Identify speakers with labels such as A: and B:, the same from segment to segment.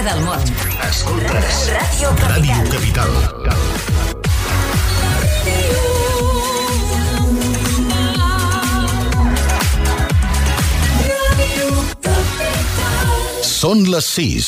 A: música del món.
B: Escoltes
A: Ràdio
B: Capital. Són les 6.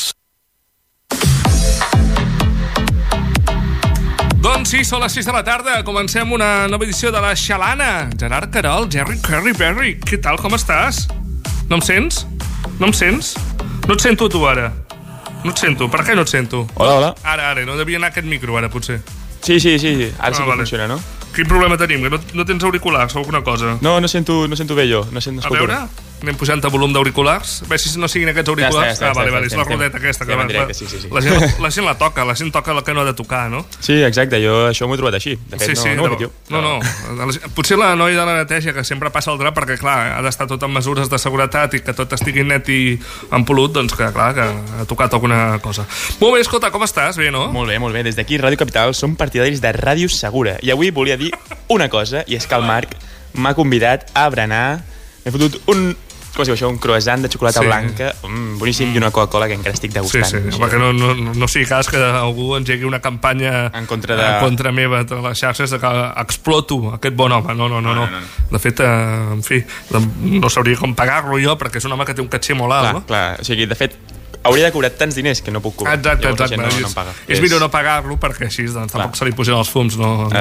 C: Doncs sí, són les 6 de la tarda. Comencem una nova edició de la Xalana. Gerard Querol, Jerry Berry. Què tal, com estàs? No em sents? No em sents? No et sento tu ara. No et sento. Per què no et sento?
D: Hola.
C: Ara. No devia anar aquest micro, ara, potser.
D: Sí. Ara sí que funciona, no?
C: Quin problema tenim? Que no tens auriculars o alguna cosa?
D: No sento bé jo. No
C: a veure, anem pujant el volum d'auriculars. A veure si no siguin aquests auriculars. Vale, és la rodeta aquesta.
D: Sí.
C: La gent la toca el que no ha de tocar, no?
D: Sí, exacte, jo això m'ho he trobat així. De fet,
C: no. Potser la noia de la neteja, que sempre passa el drap, perquè, clar, ha d'estar tot amb mesures de seguretat i que tot estigui net i empolut, doncs que, clar, que ha tocat alguna cosa. Molt bé, escolta, com estàs? Bé, no?
D: Molt bé. Des d'aquí, Ràdio Capital, som partidaris de Ràdio Segura. I avui volia dir una cosa, i és que el Marc m'ha convidat a berenar. M'he fotut un croissant de xocolata blanca boníssim i una Coca-Cola que encara estic degustant.
C: Sí, perquè no sigui cas que algú engegui una campanya en contra meva a les xarxes de que exploto aquest bon home. No. De fet, en fi, no sabria com pagar-lo jo, perquè és un home que té un caché molt alt.
D: Clar, o sigui, de fet, hauria de cobrar tants diners que no puc cobrar.
C: Exacte.
D: No em paga.
C: És millor no pagar-lo perquè així doncs, tampoc se li pugen els fums.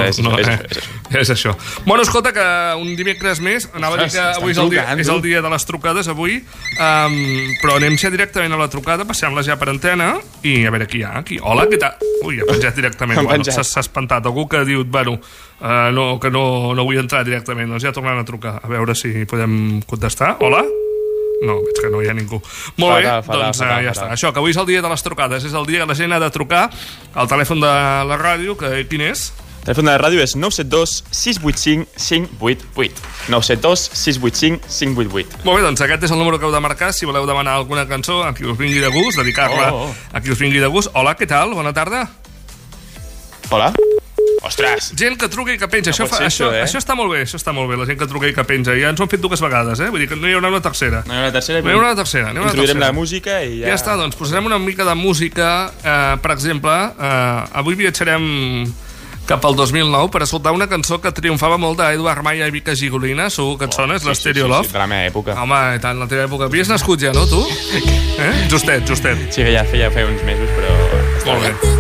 C: És això. Bueno, escolta, que un dimecres més, anava a dir que avui és el dia de les trucades, avui, però anem ja directament a la trucada, passem-la ja per antena, i a veure qui hi ha. Hola, què tal? Ui, ha penjat directament. S'ha espantat. Algú que ha dit, que no vull entrar directament. Doncs ja tornant a trucar, a veure si podem contestar. Hola? No, veig que no hi ha ningú. Molt bé, doncs ja està. Això, que avui és el dia de les trucades. És el dia que la gent ha de trucar al telèfon de la ràdio, que quin és?
D: El telèfon de la ràdio és 972 685 588. 972 685 588.
C: Molt bé, doncs aquest és el número que heu de marcar si voleu demanar alguna cançó a qui us vingui de gust, dedicar-la a qui us vingui de gust. Hola, què tal? Bona tarda.
D: Hola. Ostres!
C: Gent que truca i que penja. Això està molt bé, la gent que truca i que penja. Ja ens ho han fet 2 vegades, Vull dir que no hi haurà una tercera.
D: No hi haurà una tercera. Introduirem la música i ja...
C: Ja està, doncs posarem una mica de música. Per exemple, avui viatjarem cap al 2009 per escoltar una cançó que triomfava molt d'Eduard Maya i Vika Gigolina. Segur que et sona, és l'Stereo Love.
D: Sí, de la meva època.
C: Home, i tant, la teva època. Havies nascut ja, no, tu? Justet.
D: Sí, ja feia uns mesos, però...
C: Molt bé.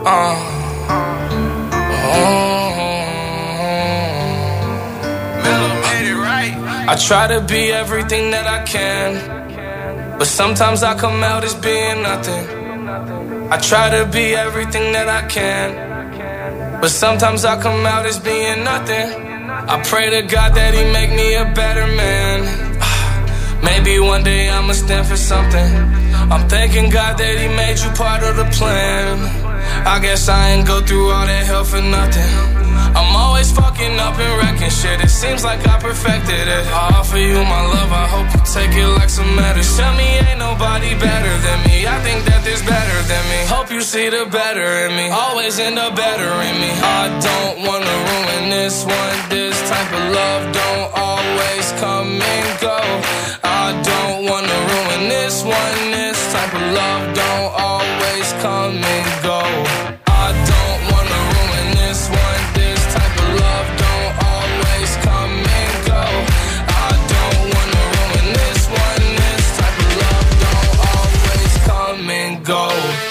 A: I try to be everything that I can, but sometimes I come out as being nothing. I try to be everything that I can, but sometimes I come out as being nothing. I pray to God that he make me a better man. Maybe one day I'ma stand for something. I'm thanking God that he made you part of the plan. I guess I ain't go through all that hell for nothing. I'm always fucking up and wrecking shit. It seems like I perfected it. I offer you my love, I hope you take it like some medicine. Tell me ain't nobody better than me. I think that there's better than me. Hope you see the better in me. Always end up better in me. I don't wanna ruin this one. This type of love don't always come and go. I don't wanna ruin this one. This type of love don't always come and go. I don't wanna ruin this one. This type of love don't always come and go. I don't wanna ruin this one. This type of love don't always come and go.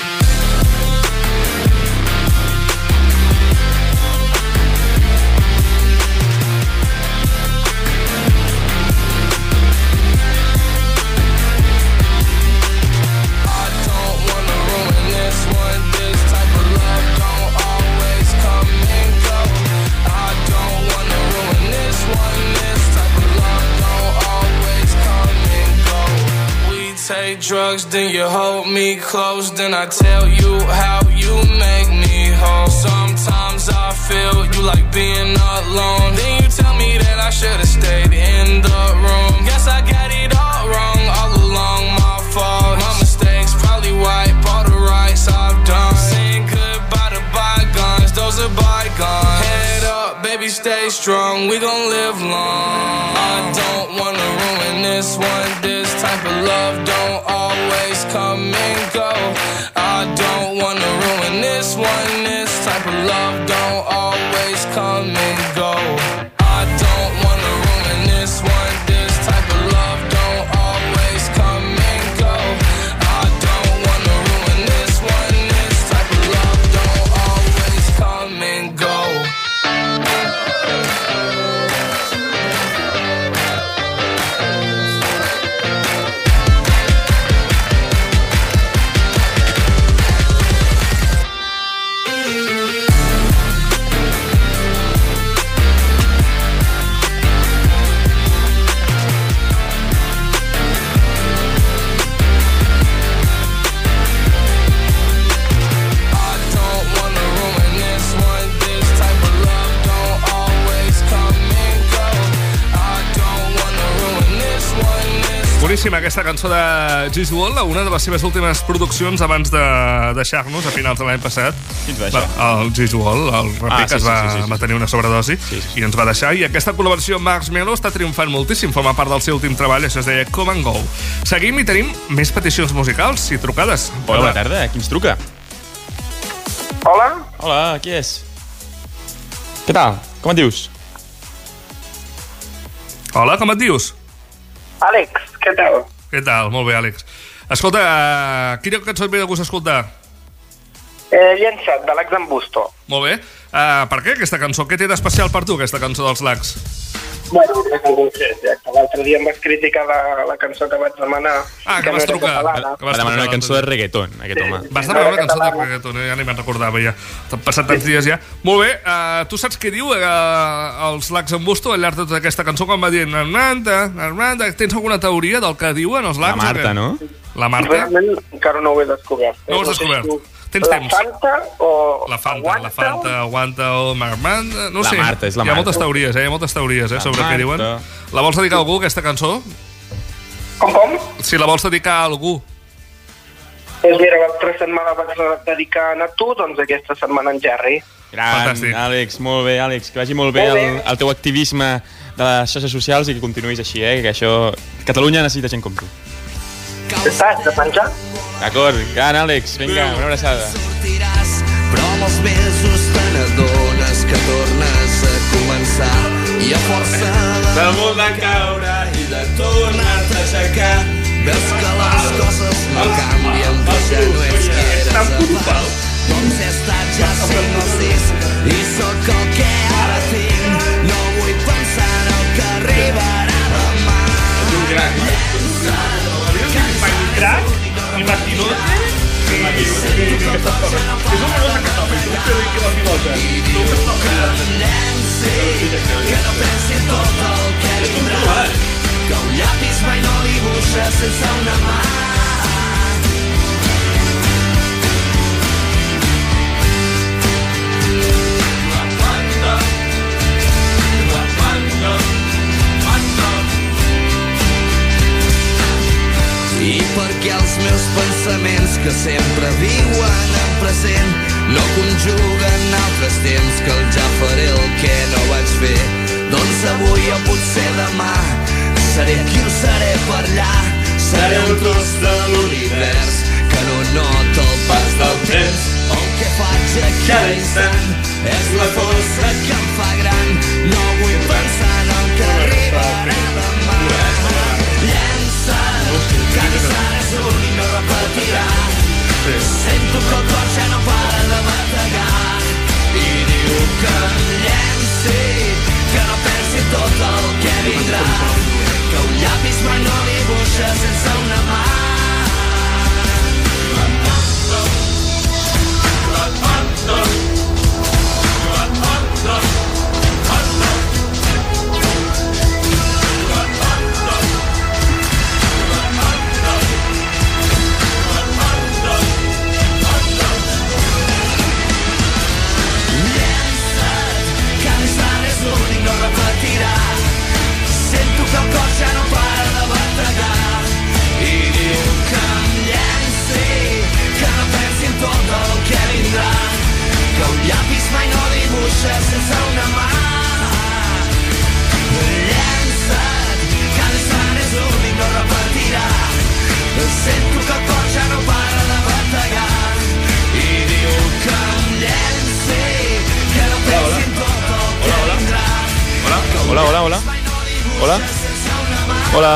A: Take drugs, then you hold me close. Then I tell you how you make me whole. Sometimes I feel you like being alone. Then you tell me that I should've stayed in the room. Guess I got it all wrong, all along my fault. My mistakes probably wipe all the rights I've done. Saying goodbye to bygones, those are bygones. Head up, baby, stay strong, we gon' live long. I don't wanna ruin this one. This type of love don't always come and go. I don't wanna ruin this one. This type of love don't always come and go. I don't wanna ruin this one. This type of love don't always come and go. I don't wanna ruin this one. This type of love don't always come and go.
C: Boníssima aquesta cançó de Juice WRLD, una de les seves últimes produccions abans de deixar-nos a finals de l'any passat.
D: Qui ens va deixar?
C: El Juice WRLD, el raper que va tenir una sobredosi i ens va deixar. I aquesta col·laboració amb Marshmello està triomfant moltíssim, forma part del seu últim treball, això es deia Come and Go. Seguim i tenim més peticions musicals i trucades.
D: Hola, bona tarda, qui ens truca?
E: Hola?
D: Hola, qui és? Què tal? Com et dius?
C: Hola, com et dius?
E: Àlex, què tal?
C: Què tal? Molt bé, Àlex. Escolta, quina cançó et ve de gust escoltar?
E: Llençat, de Lacs en Busto.
C: Molt bé. Per què aquesta cançó? Què té d'especial per tu, aquesta cançó dels Lacs?
E: Bueno, l'altre dia em vas criticar la cançó que vaig demanar.
C: Que vas trucar.
D: Va demanar una cançó de reggaeton, aquest home.
C: Vas demanar una cançó de reggaeton, ja ni me'n recordava ja. T'han passat tants dies ja. Molt bé, tu saps què diu els Lacs en Busto al llarg de tota aquesta cançó quan va dient Armanda, tens alguna teoria del que diuen els Lacs?
D: La Marta, no?
C: La Marta?
E: Realment encara no ho he descobert.
C: No ho has descobert? Tens temps?
E: La Fanta o
C: La Fanta, aguanta o Marmanda... No sé,
D: la Marta, és la Marta.
C: Hi ha moltes teories, sobre què diuen. La vols dedicar a algú, aquesta cançó?
E: Com?
C: Si la vols dedicar a algú.
E: Doncs mira, l'altra setmana vaig dedicar a tu, doncs aquesta setmana en Jerry.
D: Gran, Àlex, molt bé, Àlex. Que vagi molt bé el teu activisme de les xarxes socials i que continuïs així, que això... Catalunya necessita gent com tu.
E: Estàs de penjar?
D: D'acord, gran, Àlex. Vinga, una abraçada.
F: Sortiràs, però amb els mesos te n'adones que tornes a començar i a força
D: damunt de caure i de tornar-te a aixecar
F: veus que les coses no canvien però ja no ets qui eres abans. Doncs he estat Que un llapis mai no dibuixa sense una mà. I perquè els meus pensaments que sempre viuen en present no conjuguen altres temps que el ja faré el que no vaig fer, doncs avui o potser demà seré aquí o seré per allà, seré un tros de l'univers que no nota el pas del temps. El que faig aquí a l'instant és la força que em fa gran, no vull pensar en el que arribarà demà. Llença't, que l'Isara és l'únic, no repetirà. Sento que el cor ja no para de bategar i diu que em llenci, que no pensi tot el que vindrà, que un llapis mai no dibuixa sense una mà. Sento que el cor ja no para de bategar i diu que em llenci, que no pensi en tot el que vindrà, que un llapis mai no dibuixa sense una mà. Llença't, que l'instant és l'únic, no repetirà. Sento que el cor ja no para de bategar i diu que em llenci, que no pensi en tot el que vindrà.
D: Hola, hola, hola. Hola. Hola.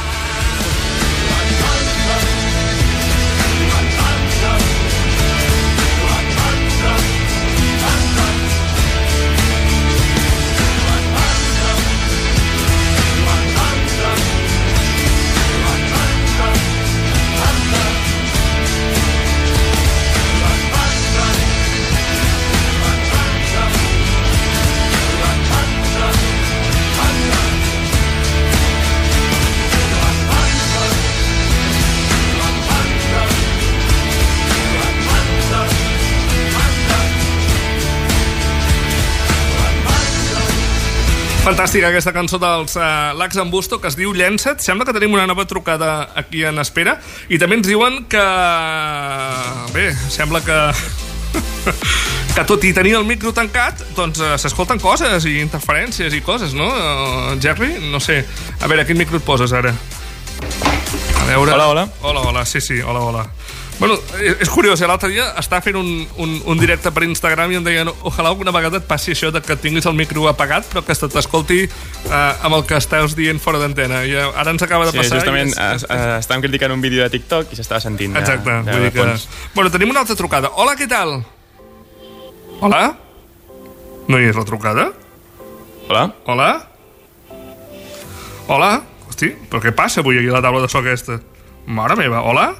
C: Fantàstica aquesta cançó dels Lacs en Busto, que es diu Llença't. Sembla que tenim una nova trucada aquí en espera. I també ens diuen que... Bé, sembla que... que tot i tenir el micro tancat, doncs s'escolten coses i interferències i coses, no? Jerry? No sé. A veure, quin micro et poses ara? A veure...
D: Hola, hola.
C: Hola, hola, sí, hola, hola. Bueno, és curiós, l'altre dia estava fent un directe per Instagram i em deien ojalà alguna vegada et passi això de que tinguis el micro apagat però que t'escolti amb el que estàs dient fora d'antena. I ara ens acaba de passar...
D: Sí, justament estàvem criticant un vídeo de TikTok i s'estava sentint.
C: Exacte, vull dir que... Bueno, tenim una altra trucada. Hola, què tal? Hola? No hi és la trucada?
D: Hola?
C: Hola? Hola? Hosti, però què passa avui aquí a la taula de so aquesta? Mare meva, hola?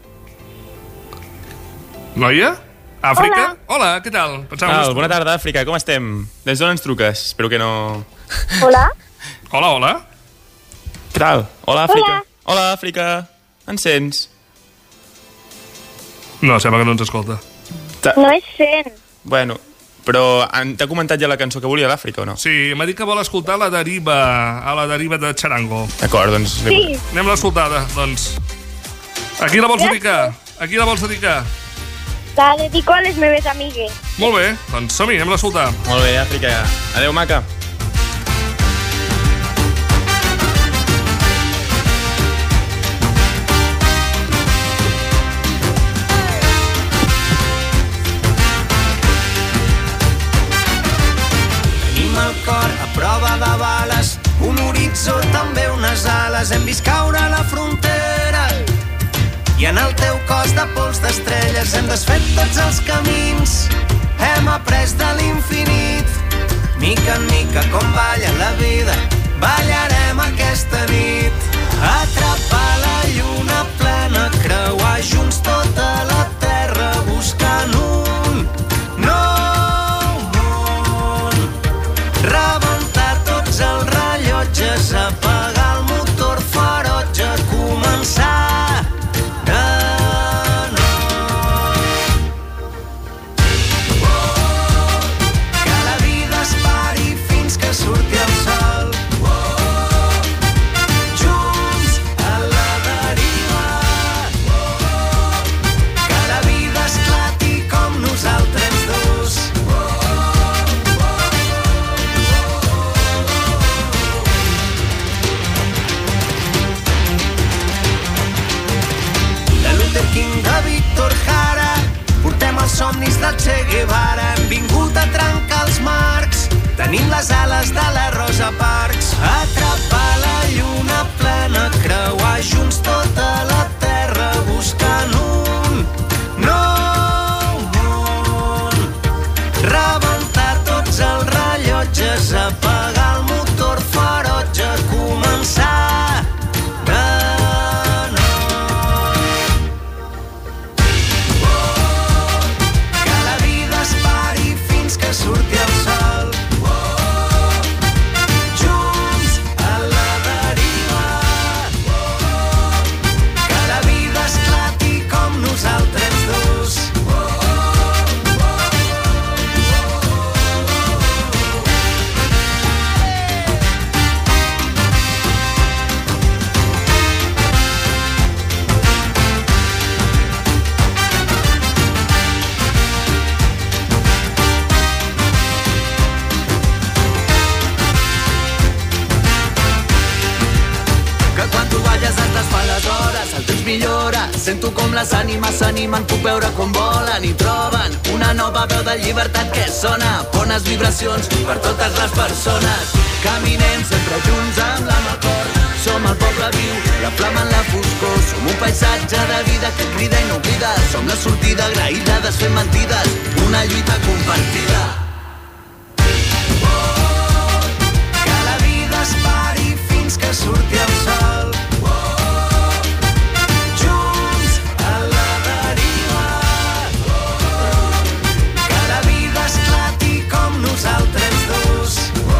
C: Noia? Àfrica? Hola, què tal?
D: Bona tarda, Àfrica, com estem? Des d'on ens truques? Espero que no...
G: Hola?
C: Hola, hola?
D: Què tal? Hola, Àfrica. Hola, Àfrica. Ens sents?
C: No, sembla que no ens escolta.
G: No és sent.
D: Bueno, però t'ha comentat ja la cançó que volia l'Àfrica o no?
C: Sí, m'ha dit que vol escoltar la deriva de Charango.
D: D'acord, doncs...
G: Sí.
C: Anem a l'escoltada, doncs. A qui la vols dedicar? A qui la vols dedicar?
G: La dedico a les meves amigues.
C: Molt bé, doncs som-hi, anem a escoltar.
D: Molt bé, Àfrica. Adéu, maca.
F: Tenim el cor a prova de bales, un horitzó, també unes ales. Hem vist caure la frontera i en el teu cos de pols d'estrelles hem desfet tots els camins, hem après de l'infinit. Mica en mica, com balla la vida, ballarem aquesta nit. Atrapar la lluna plena, creuar junts tot les ànimes s'animen, puc veure com volen i troben una nova veu de llibertat que sona, bones vibracions per totes les persones. Caminem sempre junts amb la mà al cor, som el poble viu, la flama en la foscor, som un paisatge de vida que crida i no oblida, som la sortida agraïda, desfent mentides, una lluita compartida. Que la vida es pari fins que surti el sol. Junts a la deriva. Que la vida esclati com nosaltres dos.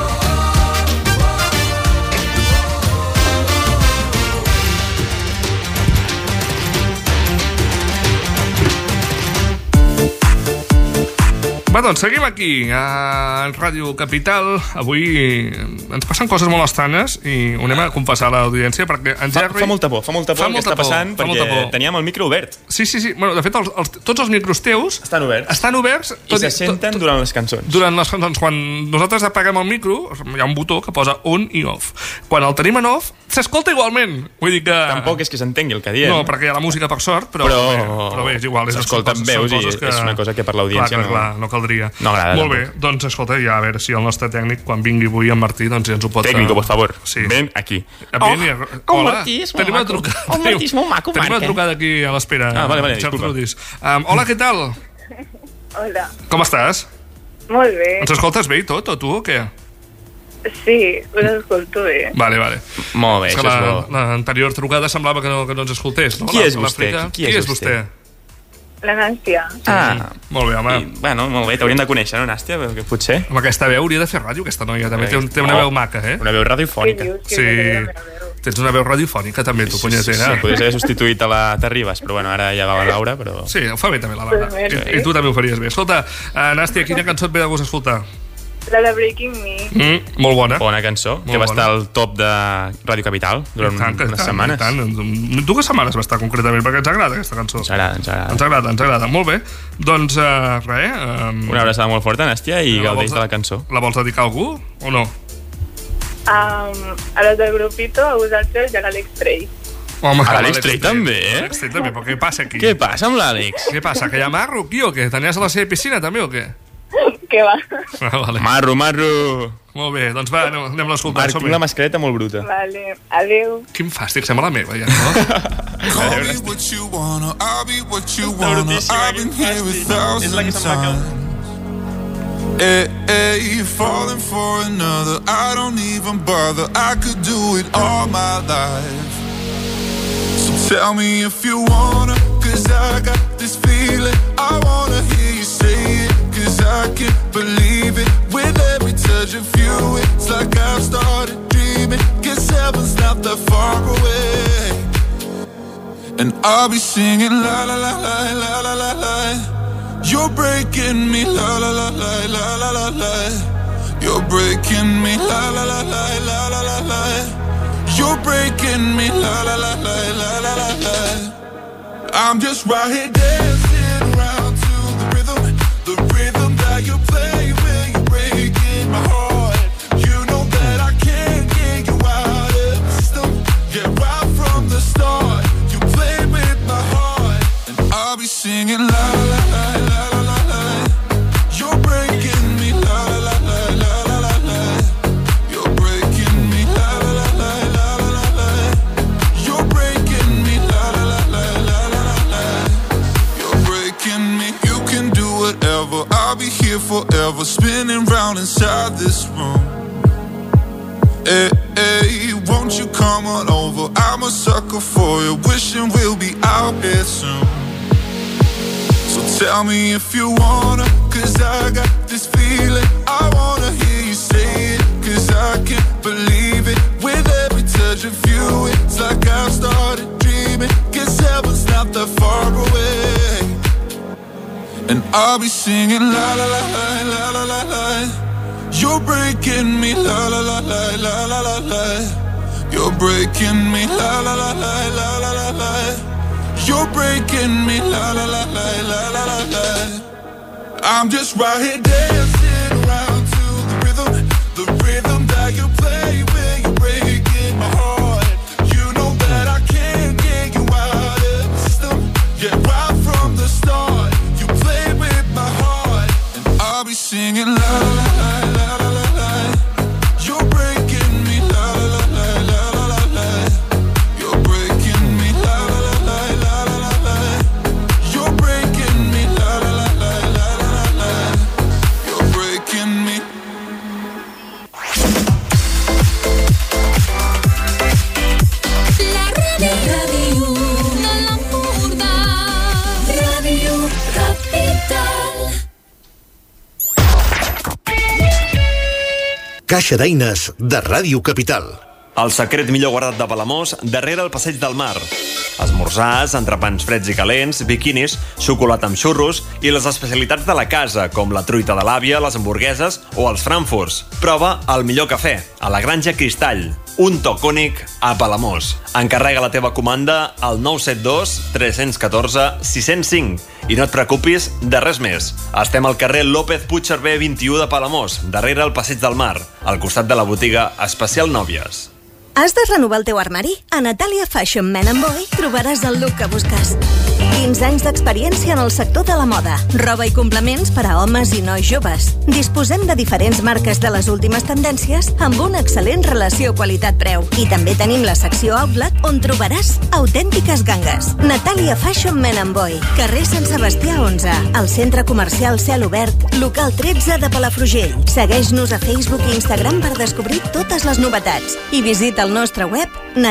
C: Va, doncs seguim aquí a Ràdio Capital. Avui ens passen coses molt estranyes i ho anem a confessar a l'audiència perquè en Jerry...
D: Fa molta por el que està passant perquè teníem el micro obert.
C: Sí. Bueno, de fet, tots els micros teus
D: estan oberts
C: i
D: se senten durant les cançons.
C: Durant les cançons. Quan nosaltres apaguem el micro, hi ha un botó que posa on i off. Quan el tenim en off, s'escolta igualment. Vull dir que...
D: Tampoc és que s'entengui el que diem.
C: No, perquè hi ha la música per sort, però bé, és igual.
D: S'escolten veus i és una cosa que per l'audiència
C: no caldria.
D: No agrada.
C: Molt bé, doncs escolta, ja a veure si el nostre tècnic, quan vingui avui en Martí, doncs ja ens ho pot...
D: Tècnico, por favor, ven aquí.
C: Hola, tenim una trucada.
D: Martí és molt maco,
C: tenim una trucada aquí a l'espera.
D: Vale, disculpa.
C: Hola, què tal?
G: Hola.
C: Com estàs?
G: Molt bé.
C: Ens escoltes bé i tot, o tu, o què?
G: Sí, us escolto bé.
C: Vale.
D: Molt bé, això és bo.
C: L'anterior trucada semblava que no ens escoltés, no?
D: Qui és vostè?
C: Qui és vostè?
G: La Nàstia.
C: Molt bé, home.
D: Bueno, molt bé, t'hauríem de conèixer, no, Nàstia? Potser.
C: Amb aquesta veu hauria de fer ràdio, aquesta noia. També té una veu maca, eh?
D: Una veu radiofònica.
C: Sí. Tens una veu radiofònica, també, tu, punyetera.
D: Sí, podries haver substituït a la Terribas, però bueno, ara ja va la Laura, però...
C: Sí, ho fa bé també la Laura. I tu també ho faries bé. Escolta, Nàstia, quina cançó et ve de gust escoltar?
G: La de Breaking Me.
C: Molt bona.
D: Bona cançó, que va estar al top de Ràdio Capital durant unes setmanes.
C: Dues setmanes va estar, concretament, perquè ens agrada aquesta cançó.
D: Ens agrada. Molt bé.
C: Doncs, res...
D: Una abraçada molt forta, Nàstia, i gaudeix de la cançó.
C: La vols dedicar a algú, o no?
G: A les del grupito, a vosaltres i a l'Àlex Trey.
C: Home,
D: a l'Àlex Trey també, eh?
C: L'Àlex Trey també, però què passa aquí?
D: Què passa amb l'Àlex?
C: Què passa, que hi ha marro aquí o què? Tenies a la seva piscina també o què?
G: Què va?
C: Vale.
D: Marro.
C: Molt bé, doncs va, anem a l'escoltar.
D: Marc, tinc la mascareta molt bruta.
G: Vale, adéu.
C: Quin fàstic, sembla la meva, ja, no?
H: Call me what you wanna, I'll be what you wanna. I've been here 1,000 times. Hey, falling for another, I don't even bother. I could do it all my life. So tell me if you wanna, cause I got this feeling. I wanna hear you say it, cause I can't believe it. With every touch of you, it's like I've started dreaming. Guess heaven's not that far away. And I'll be singing la la la la la la la la. You're breaking me la la la la la la la la. You're breaking me la la la la la la la la. You're breaking me la la la la la la la la. I'm just right here dancing around to the rhythm that you play when you're breaking my heart. You know that I can't get you out of the system. Yeah, right from the start, you play with my heart, and I'll be singing la la la la la la la. You're breaking me la la la la la la la. You're breaking me la la la la la la la. You're breaking me la la la la la la la. You're breaking me. You can do whatever. I'll be here forever, spinning round inside this room. Hey, won't you come on over? I'm a sucker for you, wishing we'll be out here soon. So tell me if you wanna, cause I got this feeling. I wanna hear you say it, cause I can't believe it. With every touch of you, it's like I've started dreaming. Guess heaven's not that far away. And I'll be singing la la la la la la la la. You're breaking me la la la la la la la la. You're breaking me la la la la la la la la. You're breaking me la la la la la la la la. I'm just right here dancing around to the rhythm that you play when you're breaking my heart. You know that I can't get you out of the system. Yeah,
B: Caixa d'eines de Ràdio Capital.
I: El secret millor guardat de Palamós, darrere el passeig del mar. Esmorzars, entrepans freds i calents, biquinis, xocolata amb xurros i les especialitats de la casa, com la truita de l'àvia, les hamburgueses o els frankfurts. Prova el millor cafè, a la Granja Cristall. Un toc únic a Palamós. Encarrega la teva comanda al 972 314 605 i no et preocupis de res més. Estem al carrer López Puigcerver 21 de Palamós, darrere el passeig del mar, al costat de la botiga Especial Nòvies.
J: Has de renovar el teu armari? A Natalia Fashion Men & Boy trobaràs el look que busques. 15 anys d'experiència en el sector de la moda. Roba i complements per a homes i nois joves. Disposem de diferents marques de les últimes tendències amb una excel·lent relació qualitat-preu. I també tenim la secció Outlet on trobaràs autèntiques gangues. Natalia Fashion Men & Boy. Carrer Sant Sebastià 11. Al centre comercial Cel Obert, local 13 de Palafrugell. Segueix-nos a Facebook i Instagram per descobrir totes les novetats. I visita el nostre web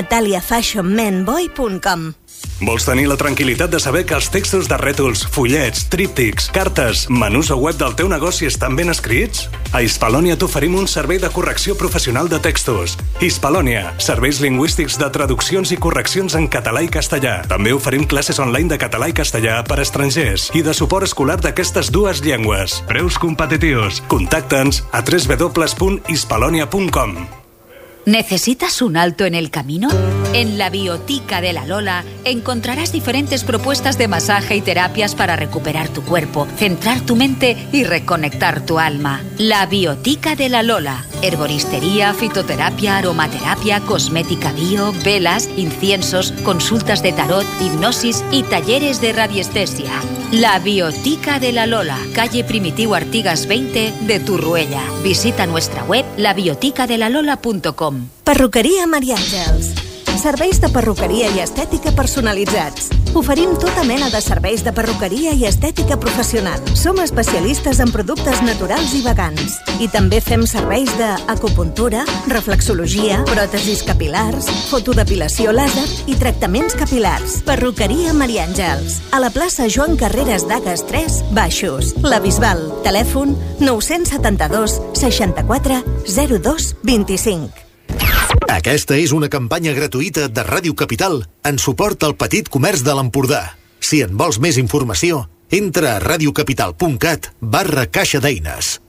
J: nataliafashionmenboy.com.
K: Vols tenir la tranquil·litat de saber que els textos de rètols, fullets, tríptics, cartes, menús o web del teu negoci estan ben escrits? A Hispalònia t'oferim un servei de correcció professional de textos. Hispalònia, serveis lingüístics de traduccions i correccions en català i castellà. També oferim classes online de català i castellà per a estrangers i de suport escolar d'aquestes dues llengües. Preus competitius. Contacta'ns a www.hispalonia.com.
L: ¿Necesitas un alto en el camino? En la Biotica de la Lola encontrarás diferentes propuestas de masaje y terapias para recuperar tu cuerpo, centrar tu mente y reconectar tu alma. La Biotica de la Lola. Herboristería, fitoterapia, aromaterapia, cosmética bio, velas, inciensos, consultas de tarot, hipnosis y talleres de radiestesia. La Biotica de la Lola, calle Primitiu Artigas 20 de Torroella. Visita nuestra web labioticadelalola.com.
J: Perruqueria Maria Àngels. Serveis de perruqueria i estètica personalitzats. Oferim tota mena de serveis de perruqueria i estètica professional. Som especialistes en productes naturals i vegans. I també fem serveis d'acupuntura, reflexologia, pròtesis capilars, fotodepilació làser i tractaments capilars. Perruqueria Maria Àngels. A la plaça Joan Carreras d'Agas 3, Baixos. La Bisbal. Telèfon 972 64 02 25.
B: Aquesta és una campanya gratuïta de Ràdio Capital en suport al petit comerç de l'Empordà. Si en vols més informació, entra a radiocapital.cat/caixa d'eines.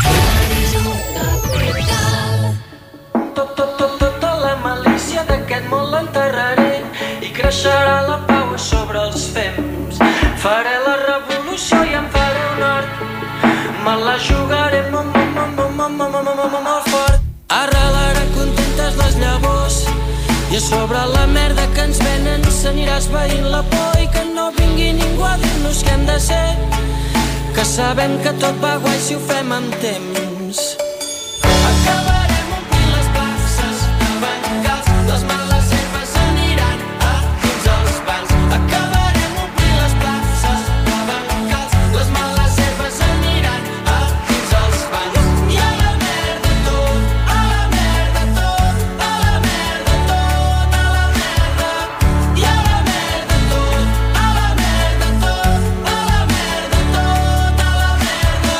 M: Tota la malícia d'aquest món l'enterraré i creixerà la pau sobre els fems. Faré la revolució i em faré un hort. Me la jugaré molt fort. Arrelarà contentes les llavors i a sobre la merda que ens venen s'anirà esvaint la por i que no vingui ningú a dir-nos què hem de ser, que sabem que tot va guai si ho fem amb temps. Acabarem omplint les places de bancals, les males herbes aniran a dins els bancs. Acabarem omplint les places de bancals, les males herbes aniran a dins els bancs. I a la merda tot, a la merda tot, a la merda tot, a la merda. I a la merda tot, a la merda tot, a la merda tot, a la merda.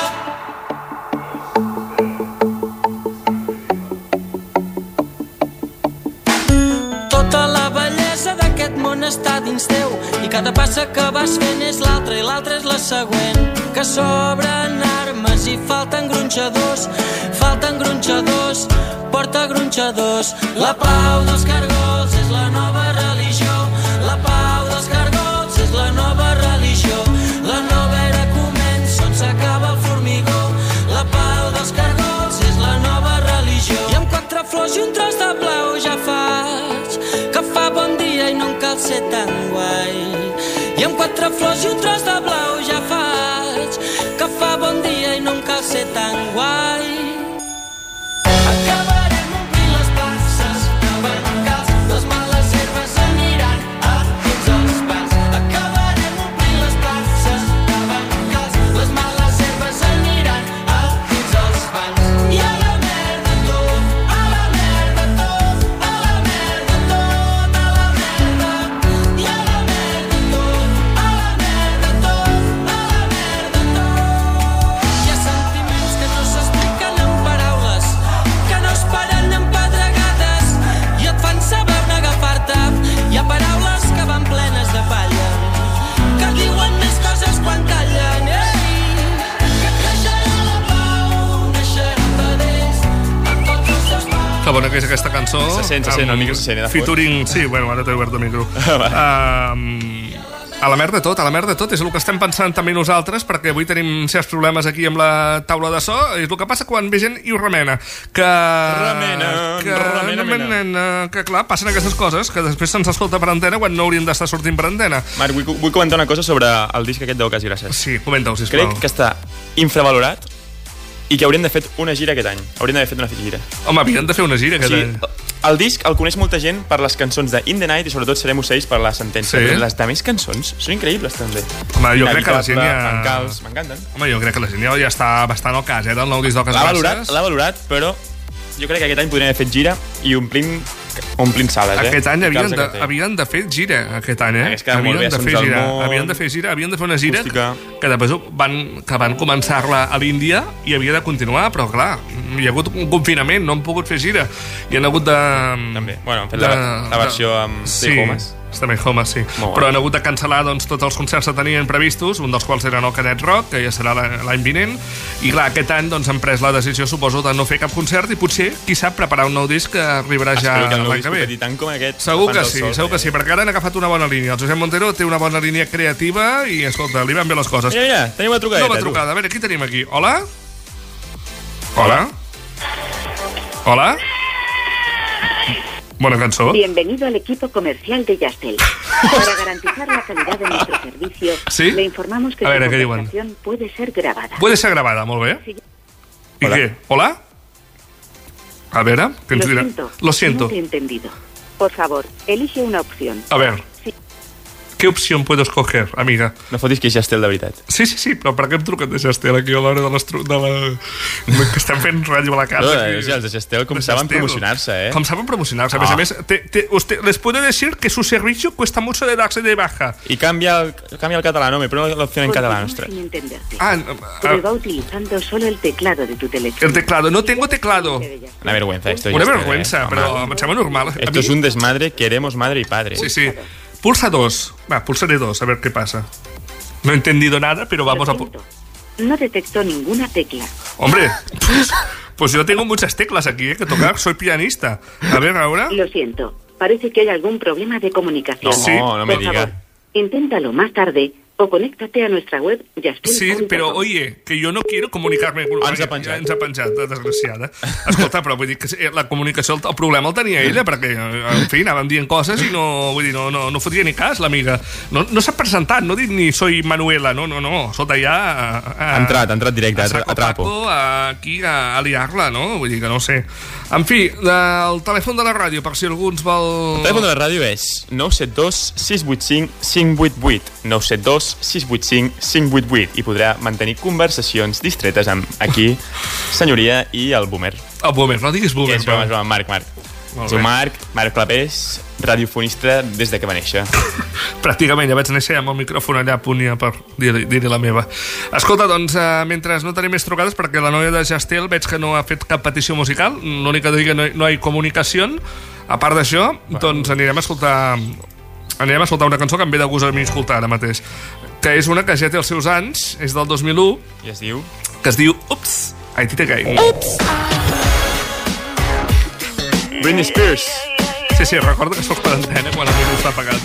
M: Tota la bellesa d'aquest món està dins teu i cada passa que vas fent és l'altra i l'altra és la següent. Que sobren armes i falten gronxadors, porta gronxadors. La pau dels cargols és la nova religió, la pau dels cargols és la nova religió. La nova era comença on s'acaba el formigó, la pau dels cargols és la nova religió. I amb 4 flors i un tros de blau ja faig que fa bon dia i no em cal ser tan guai. I amb 4 flors i un tros de blau ja faig que fa bon dia i no em cal ser tan guai. Acabarem omplint les places de bancals, les males herbes aniran a dins els bancs. Acabarem omplint les places de bancals, les males herbes aniran a dins els bancs. I a la merda tot, a la merda tot, a la merda tot, a la merda. I a la merda tot, a la merda tot,
C: bona que és aquesta cançó.
D: Se sent, el micro se sent.
C: Featuring, sí, bueno, ara t'he obert el micro. A la merda tot, és el que estem pensant també nosaltres, perquè avui tenim certs problemes aquí amb la taula de so, és el que passa quan ve gent i ho remena. Que clar, passen aquestes coses, que després se'ns escolta per antena quan no haurien d'estar sortint per antena.
D: Marc, vull comentar una cosa sobre el disc aquest d'Ocas i Gràcies.
C: Sí, comenta-ho, sisplau.
D: Crec que està infravalorat i que haurien de fer una gira aquest any. Haurien d'haver fet una gira.
C: Home, havien de fer una gira aquest any.
D: El disc el coneix molta gent per les cançons de In the Night i sobretot Serem ocells per la sentència.
C: Sí.
D: Les de més cançons són increïbles també.
C: Home, jo crec que la gent ja...
D: M'encanten.
C: Home, jo crec que la gent ja està bastant al cas, del nou disc d'Ocas Gràcies.
D: L'ha valorat, però jo crec que aquest any podrien haver fet gira i omplint sales,
C: Aquest any havien de fer gira, aquest any, havien de fer una gira que després van començar-la a l'Índia i havia de continuar, però clar, hi ha hagut un confinament, no han pogut fer gira i han hagut de...
D: També, bueno, han fet la versió amb Stay Homes.
C: També Homes, sí. Però han hagut de cancel·lar tots els concerts que tenien previstos, un dels quals era el Canet Rock, que ja serà l'any vinent, i clar, aquest any han pres la decisió, suposo, de no fer cap concert i potser, qui sap, preparar un nou disc que arribarà ja l'any que ve. Segur que sí, perquè ara han agafat una bona línia. El Josep Montero té una bona línia creativa i, escolta, li van bé les coses.
D: Mira, tenim una trucadeta.
C: Nova trucada. A veure, qui tenim aquí? Hola? Hola? Hola? Buena canción.
N: Bienvenido al equipo comercial de Yastel. Para garantizar la calidad de nuestro servicio,
C: ¿sí?
N: Le informamos que su conversación puede ser grabada.
C: Puede ser grabada, molt bé. Sí. ¿Y hola? ¿Qué? ¿Hola? A ver, ¿qué ens dirà? Lo siento.
N: No te he entendido. Por favor, elige una opción.
C: A ver. Sí. ¿Qué opción puedo escoger, amiga?
D: No fotis que és Yastel, de veritat.
C: Sí, però per què hem trucat de Yastel aquí a l'hora que estem fent ràdio a la casa?
D: Els de Yastel com saben promocionar-se, eh?
C: Com saben promocionar-se. A més, les puedo decir que su servicio cuesta mucho de darse de baja.
D: Y cambia el catalán, no, me pone la opción en catalán, ostras.
N: Sin entenderte. Te va utilizando solo el teclado de tu teléfono.
C: El teclado, no tengo teclado.
D: Una vergüenza esto.
C: Una vergüenza, pero me llama normal.
D: Esto es un desmadre, queremos madre y padre.
C: Sí. Pulsa 2. Pulsaré 2, a ver qué pasa. No he entendido nada, pero vamos a...
N: No detectó ninguna tecla.
C: Hombre, pues yo tengo muchas teclas aquí, que tocar. Soy pianista. A ver, ahora...
N: Lo siento. Parece que hay algún problema de comunicación.
D: No me diga.
N: Inténtalo más tarde o conéctate a nuestra web Yastel.
C: Sí, pero oye, que yo no quiero comunicar-me. Ens ha penjat, desgraciada. Escolta, però vull dir que la comunicació, el problema el tenia ella, perquè, en fi, anàvem dient coses i no fotia ni cas, l'amiga. No s'ha presentat, no ha dit ni soy Manuela, no. Escolta, ja...
D: Ha entrat directe, a trapo.
C: Aquí a liar-la, no? Vull dir que no sé. En fi, el telèfon de la ràdio, per si algú ens vol...
D: El telèfon de la ràdio és 972 685 588 972 685 588 i podrà mantenir conversacions distretes amb aquí, senyoria i el Boomer.
C: El Boomer, no diguis Boomer.
D: És broma, Marc. És un Marc Clapés, radiofonista des de que va néixer.
C: Pràcticament, ja vaig néixer amb el micròfon allà a punt per dir-hi la meva. Escolta, doncs, mentre no tenim més trucades, perquè la noia de Yastel veig que no ha fet cap petició musical, l'única que digui no hi ha comunicació, a part d'això, doncs anirem a escoltar una cançó que em ve de gust a mi escoltar ara mateix, que és una que ja té els seus anys, és del 2001,
D: i es diu?
C: Que es diu Oops, I Did It Again.
D: Oops! Britney Spears.
C: Sí, recorda que soc per antena quan el vídeo està apagat.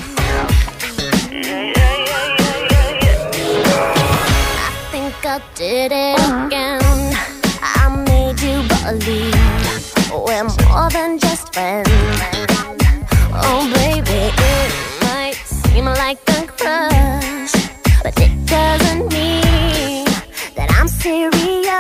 O: I think I did it again. I made you believe we're more than just friends. Oh baby, it might seem like a crush, but it doesn't mean that I'm serious.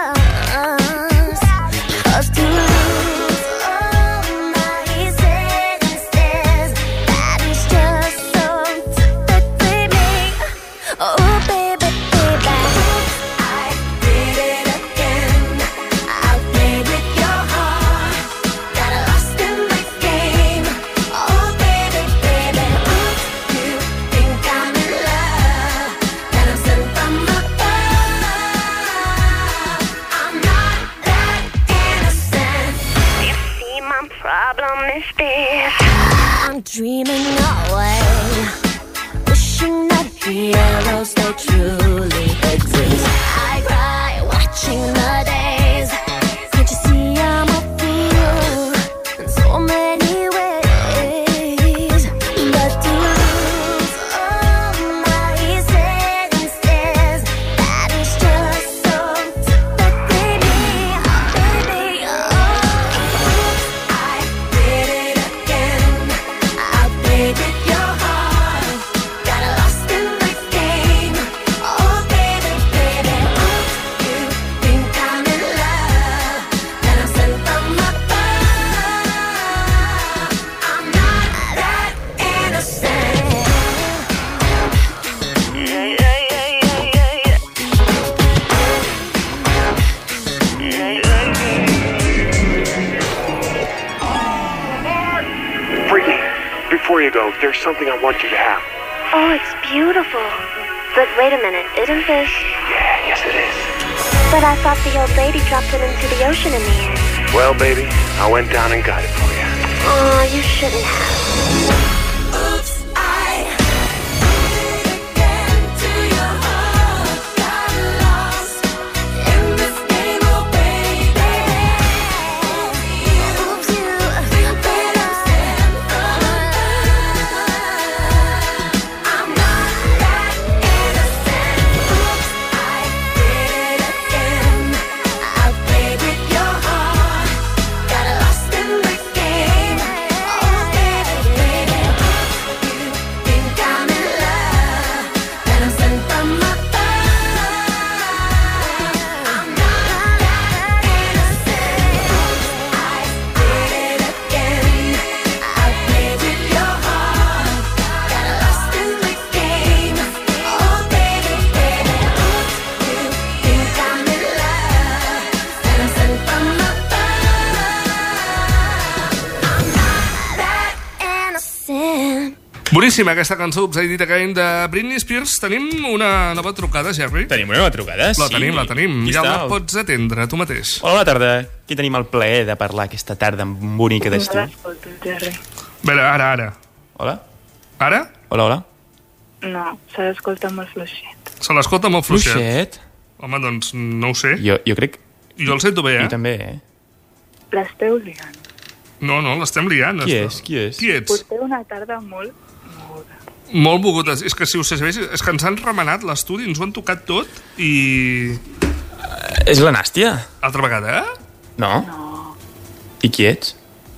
O: 'Cause to lose all my senses, that is just so typically me. Oh baby, I did it again. I played with your heart, got lost in my game. Oh baby, oops, you think I'm in love, that I'm sent from above. I'm not that innocent. You see, my problem is this: I'm dreaming away, wishing that heroes they truly exist. I cry watching the days. Can't you see I'm a fool?
P: before you go, there's something I want you to have.
O: Oh, it's beautiful. But wait a minute, isn't this...
P: Yeah, yes it is.
O: But I thought the old lady dropped it into the ocean in the end.
P: Well, baby, I went down and got it for you.
O: Oh, you shouldn't have.
C: Boníssima aquesta cançó, Upside Again de Britney Spears. Tenim una nova trucada, Jerry?
D: Tenim una nova trucada, sí.
C: La tenim. Ja la pots atendre, tu mateix.
D: Hola, bona tarda. Aquí tenim el plaer de parlar aquesta tarda bonica d'estiu.
C: Bé, ara.
D: Hola?
C: Ara?
D: Hola.
G: No, se l'escolta molt fluixet.
C: Se l'escolta molt fluixet?
D: Fluixet?
C: Home, doncs no ho sé.
D: Jo crec...
C: Jo el sento bé,
D: Jo també,
G: L'esteu liant.
C: No, l'estem liant.
D: Qui ets?
G: Porteu una tarda molt...
C: Molt mogudes. És que si us sabés, és que ens han remenat l'estudi, ens ho han tocat tot i...
D: És la Nàstia.
C: Altra vegada,
D: No. I qui ets?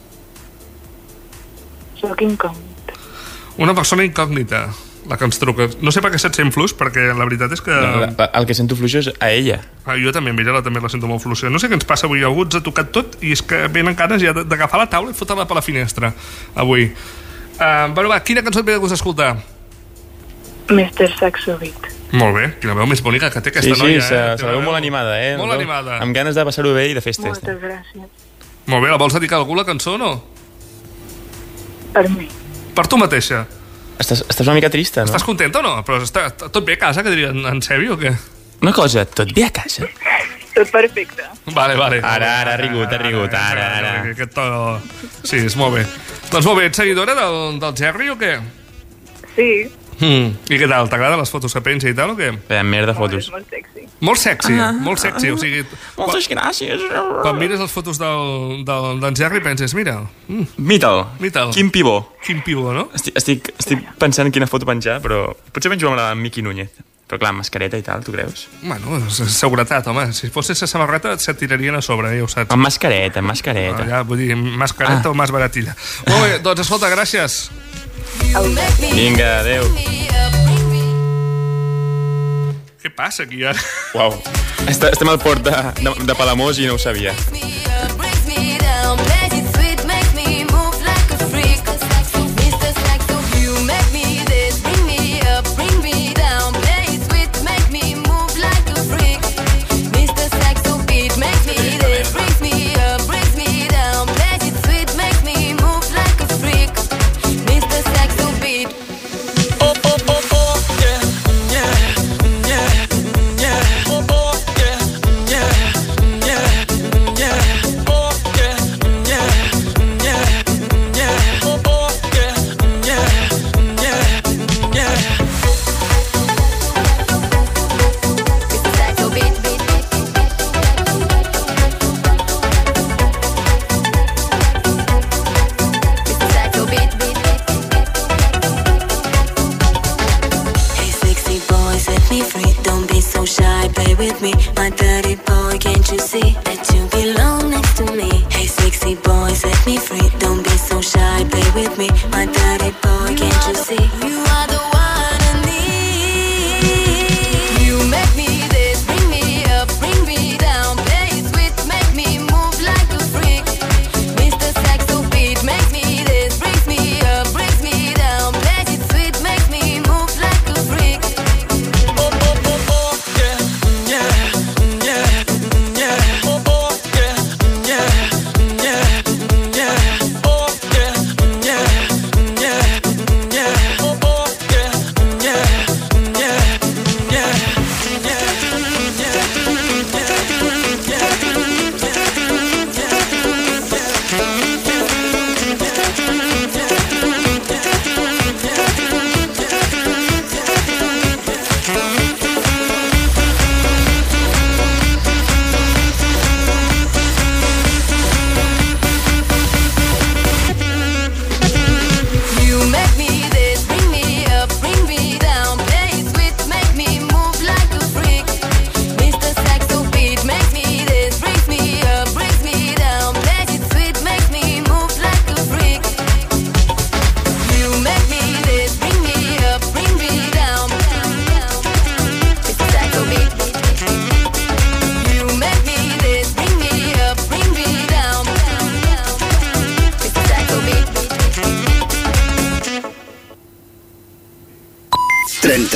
G: Soc incògnita.
C: Una persona incògnita, la que ens truca. No sé per què se't sent fluix, perquè la veritat és que...
D: El que sento fluix és a ella.
C: Jo també, ella també la sento molt fluixa. No sé què ens passa avui, algú ens ha tocat tot i és que venen ganes ja d'agafar la taula i fotre-la per la finestra, avui. Bueno, va, quina cançó et ve de gust escoltar?
G: Mr. Saxo Beat.
C: Molt bé, quina veu més bonica que té aquesta noia.
D: Sí, se la veu molt animada,
C: Molt animada.
D: Amb ganes de passar-ho bé i de festa.
G: Moltes gràcies.
C: Molt bé, la vols dedicar a algú la cançó o no?
G: Per mi.
C: Per tu mateixa.
D: Estàs una mica trista, no?
C: Estàs contenta o no? Però està tot bé a casa, que dirien en Sebi o què?
D: Una cosa, tot bé a casa?
G: Tot perfecte.
C: Vale.
D: Ara, ha rigut, ara.
C: Aquest to... Sí, és molt bé. Doncs molt bé, ets seguidora del Jerry o què?
G: Sí.
C: I què tal? T'agraden les fotos que penja i tal o què?
D: Merda fotos.
G: Molt sexy.
C: Molt sexy, o sigui...
D: Moltes gràcies.
C: Quan mires les fotos d'en Jerry penses, mira...
D: Mital. Quin pivó.
C: Quin pivó, no?
D: Estic pensant quina foto penjar, però potser penjo amb la Miqui Núñez. Però clar, mascareta i tal, tu creus?
C: Bueno, seguretat, home. Si fossis a samarreta et tirarien a sobre, ja ho saps.
D: Amb mascareta.
C: Ja, vull dir, mascareta o més baratilla. Molt bé, doncs escolta, gràcies.
D: Vinga, adeu.
C: Què passa aquí ara?
D: Uau, estem al port de Palamós i no ho sabia.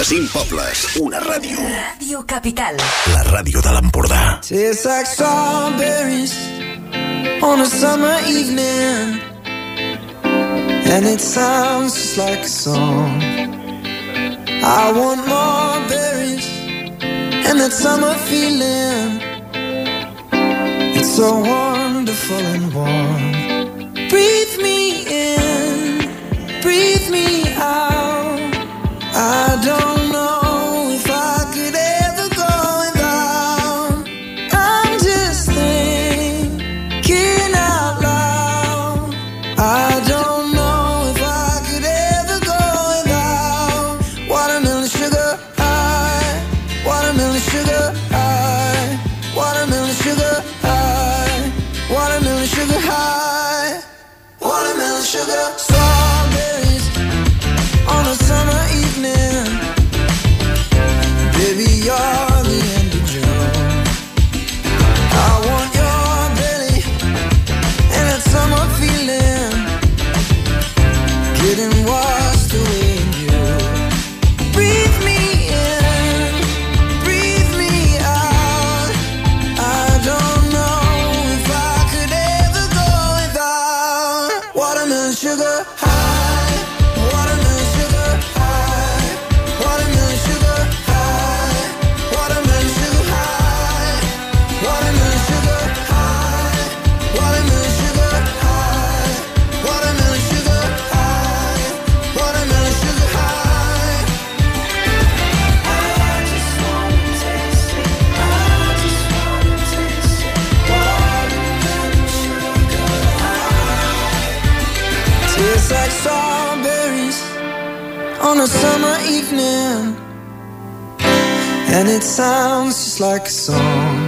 B: de 5 pobles, una ràdio.
J: Ràdio Capital.
B: La ràdio de l'Empordà.
Q: Tastes like strawberries on a summer evening, and it sounds just like a song. I want more berries and that summer feeling. It's so wonderful and warm. Breathe me in, breathe me out. I don't know if I could ever go without. I'm just thinking out loud. I don't know if I could ever go without watermelon sugar high, watermelon sugar high, watermelon sugar high, watermelon sugar high, watermelon sugar. Strawberries on a summer evening. Baby, you're the end of June. I want your belly and that summer feeling, getting washed away in you. Breathe me in, breathe me out. I don't know if I could ever go without watermelon sugar high, watermelon sugar high, watermelon sugar high, watermelon sugar high, watermelon sugar high, watermelon sugar high, watermelon sugar high, watermelon sugar high. I just wanna taste it, I just wanna taste it, watermelon sugar high. Tastes like strawberries on a summer evening, and it sounds just like a song.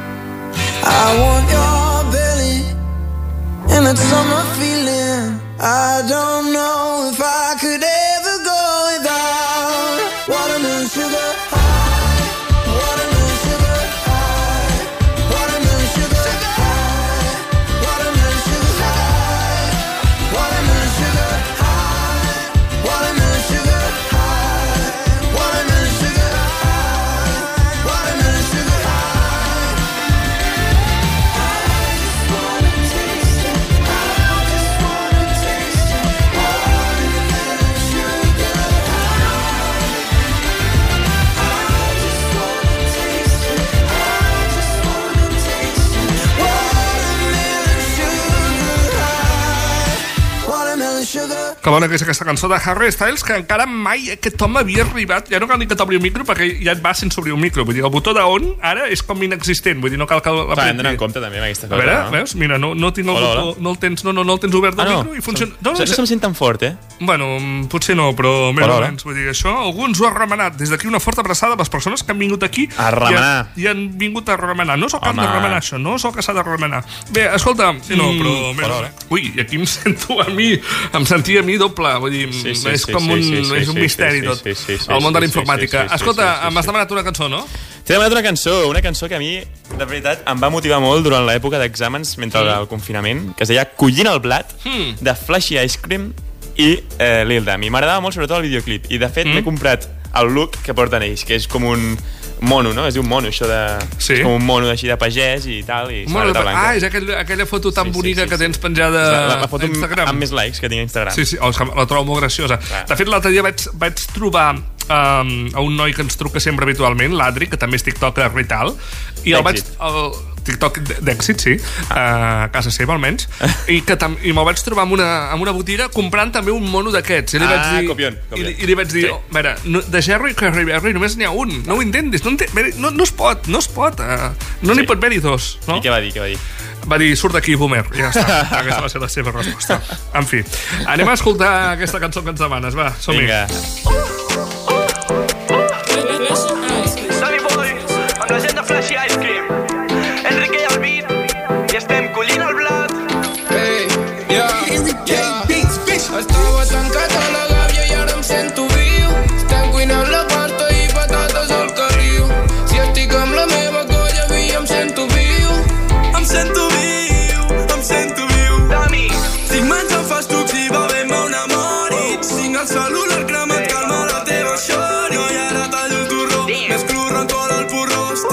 Q: I want your belly and that summer feeling. I don't know if I could ever go without watermelon sugar high, watermelon sugar high, watermelon sugar high, watermelon sugar high, watermelon sugar high, watermelon sugar high, watermelon sugar high, watermelon sugar high. I just wanna taste it, I just wanna taste it, watermelon sugar high. I just wanna taste it, I just wanna taste it, watermelon sugar high, watermelon sugar.
C: Que bona que és aquesta cançó de Harry Styles, que encara mai aquest home havia arribat. Ja no cal ni que t'obri un micro, perquè ja et va sense obrir un micro. Vull dir, el botó d'on ara és com inexistent. Vull dir, no cal que
D: Clar, hem d'anar en compte també amb aquesta cosa.
C: A veure, veus? Mira, no tinc el botó, no el tens obert del micro i funciona.
D: No se'm sent tan fort,
C: Bueno, potser no, però més o menys. Vull dir, això, algú ens ho ha remenat. Des d'aquí una forta abraçada a les persones que han vingut aquí
D: a remenar.
C: I han vingut a remenar. No és el que han de remenar, això. No és el que s'ha de remenar. Bé, escolta, però més o menys. Ui, i aquí em sentia a mi doble. Vull dir, és com un misteri tot. El món de la informàtica. Escolta, m'has demanat una cançó, no?
D: T'he demanat una cançó que a mi, de veritat, em va motivar molt durant l'època d'exàmens mentre el confinament, que es deia Collint el blat, de Flashy Ice Cream i Lil Dam. I m'agradava molt, sobretot, el videoclip. I, de fet, m'he comprat el look que porten ells, que és com un mono, no? Es diu mono, això de... Sí. És com un mono així de pagès i tal, i samarreta blanca.
C: És aquella foto tan bonica que tens penjada
D: la foto
C: a Instagram.
D: amb més likes que tinc a Instagram.
C: Sí, la trobo molt graciosa. De fet, l'altre dia vaig trobar a un noi que ens truca sempre habitualment, l'Adri, que també és tiktoker i tal, i el vaig... TikTok d'èxit, sí, a casa seva almenys, i me'l vaig trobar en una botiga comprant també un mono d'aquests. I li vaig dir,
D: copion.
C: I li vaig dir, a veure, de Jerry i Harry Berry només n'hi ha un, no ho intentis, no es pot, no n'hi pot haver-hi dos.
D: I què va dir?
C: Va dir, surt d'aquí, boomer. I ja està, aquesta va ser la seva resposta. En fi, anem a escoltar aquesta cançó que ens demanes, va, som-hi.
D: Vinga.
R: Sunny Boy, amb la gent de Flashy Ice Cream, Enrique i el beat, i estem collint el blat. Estava tancat a la gàbia i ara em sento viu. Estem cuinant la pasta i patates al carriu. Si estic amb la meva colla via em sento viu. Em sento viu, em sento viu. Dami, estic menjant fast food i bevent-me una mori. Tinc el cel·lular cremat, calma la teva xòria.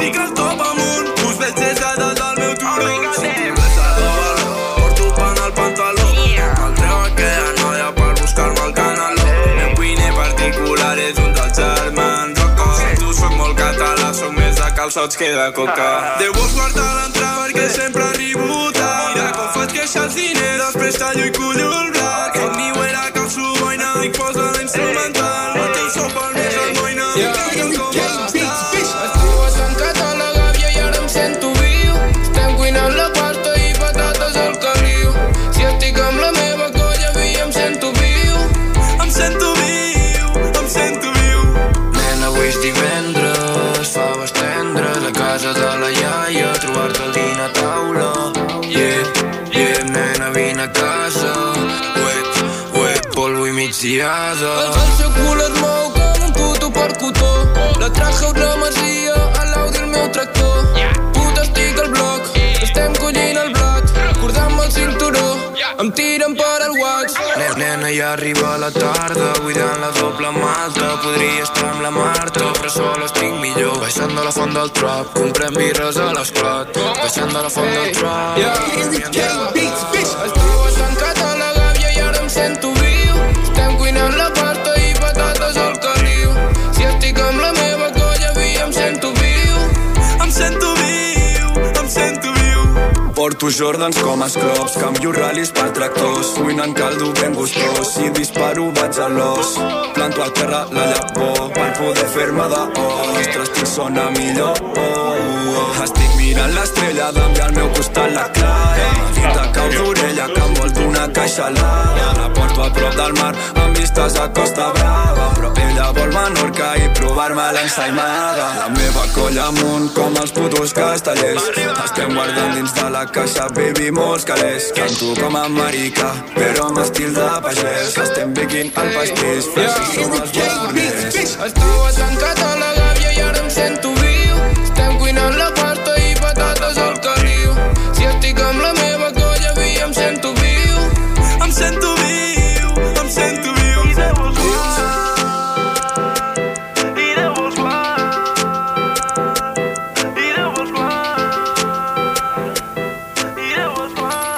R: estic al top amunt, us veig des de dalt del meu turó. Cervesa de valor, porto pan al pantaló, el treu aquella noia per buscar-me el canaló. Meu cuiner particular és un dels germans Rocco. Tu soc molt català, soc més de calçots que de coca. Déu vols guardar l'entrada perquè sempre arribo tard. Mira com faig créixer els diners, després tallo i cullo el blat. Soc niuera, calço boina, dic posa l'instrumental. El teu so pel més almoina, digue'm com estàs. Estuvo tancat a la gàbia i ara em sento viu. Estem cuinant la pasta i patates al caliu. Si estic amb la meva colla, em sento viu. Em sento viu, em sento viu. Nena, avui és divendres, faves tendres a casa de la iaia, trobar-te el dinar a taula. Yeah, nena, vine a casa. Wet, polvo i migdiada. El seu cul es mou com un puto porcotó. La traja la masia, a l'Audi el meu tractor. Puta, estic al bloc, estem collint el blat. Cordant-me el cinturó, em tiren per al watch. Nena, ja arriba la tarda, buidant la doble malta. Podria estar amb la Marta, però sol estic millor. Baixant de la font del trap, comprem birres a l'esclat. Baixant de la font del trap. Estuvo tancat a la gàbia i ara em sento viu. Estem cuinant la pasta i patates al caliu. Si estic amb la meva colla, em sento viu. Em sento viu, em sento viu. Porto Jordans com a esclops, canvio ral·lis per tractors. Cuinant caldo ben gustós, si disparo vaig a l'os. Planto al terra la llavor per poder fer-me d'os. Ostres, tu sona millor. Estic mirant l'estrella d'ambi al meu costat la Clara. Dita cau d'orella que envolta una caixa alada. La porto a prop del mar amb vistes a Costa Brava, però ella vol Menorca i provar-me l'ensaïmada. La meva colla amunt com els putos castellers. Estem guardant dins de la caixa, baby, molts calés. Canto com a americà, però amb estil de pagès. Estem bequint el pastís, frescs som els borners. Estuvo tancat a la gàbia i ara em sento viu. Estem cuinant la pasta i patates al caliu. Si estic amb la meva colla, em sento viu. Em sento viu, em sento viu. I Déu vols clar, i Déu vols clar, i Déu vols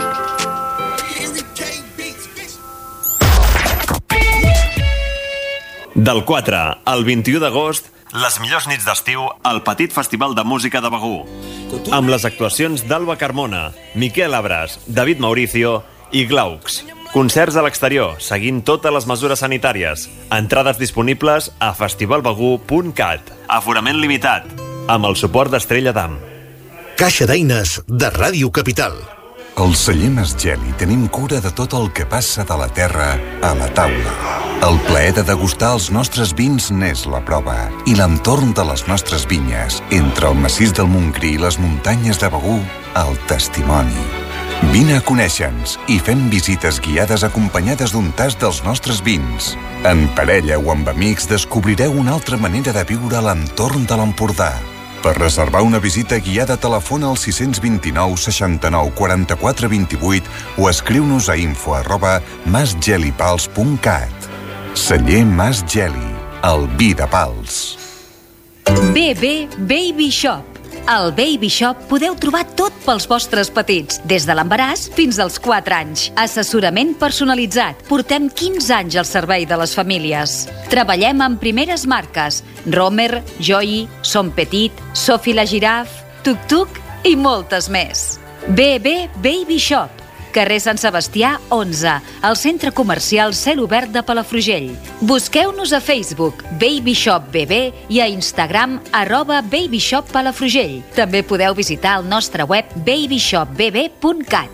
R: clar.
I: Del 4 al 21 d'agost, les millors nits d'estiu al Petit Festival de Música de Begur. Amb les actuacions d'Alba Carmona, Miquel Abras, David Mauricio i Glaucs. Concerts a l'exterior, seguint totes les mesures sanitàries. Entrades disponibles a festivalbegur.cat. Aforament limitat, amb el suport d'Estrella d'Am.
B: Caixa d'eines de Ràdio Capital.
S: Al celler Masgeli tenim cura de tot el que passa de la terra a la taula. El plaer de degustar els nostres vins n'és la prova. I l'entorn de les nostres vinyes, entre el massís del Montgrí i les muntanyes de Begur, el testimoni. Vine a conèixer-nos i fem visites guiades acompanyades d'un tast dels nostres vins. En parella o amb amics descobrireu una altra manera de viure a l'entorn de l'Empordà. Per reservar una visita guiada, telefona al 629 69 44 28 o escriu-nos a info@masgelipals.cat. Celler Mas Geli, el vi de Pals.
L: BB Baby Shop. Al Baby Shop podeu trobar tot pels vostres petits, des de l'embaràs fins als 4 anys. Assessorament personalitzat. Portem 15 anys al servei de les famílies. Treballem amb primeres marques: Romer, Joy, Son Petit, Sophie la Giraffe, Tuk Tuk i moltes més. BB Baby Shop. Carrer Sant Sebastià 11, al centre comercial Cel Obert de Palafrugell. Busqueu-nos a Facebook, Baby Shop BB, i a Instagram, @babyshop_palafrugell. També podeu visitar el nostre web babyshopbb.cat.